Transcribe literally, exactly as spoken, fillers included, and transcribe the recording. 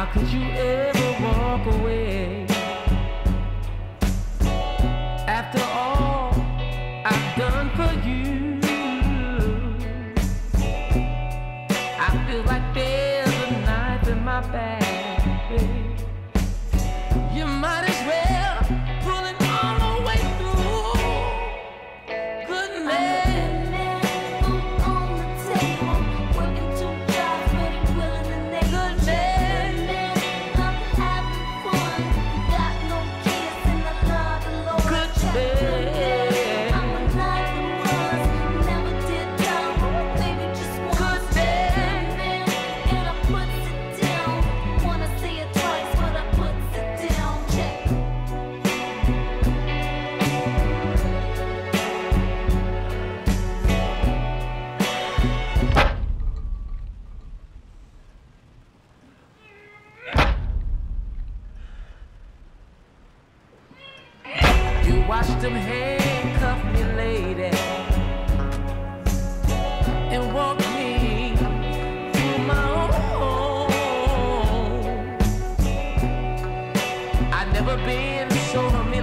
could you ever walk away after all I've done for you? I feel like there's a knife in my back, babe. You might as well pull it all the way through. Good man. Watch them handcuff me, lady, and walk me through my own. I've never been so humiliated.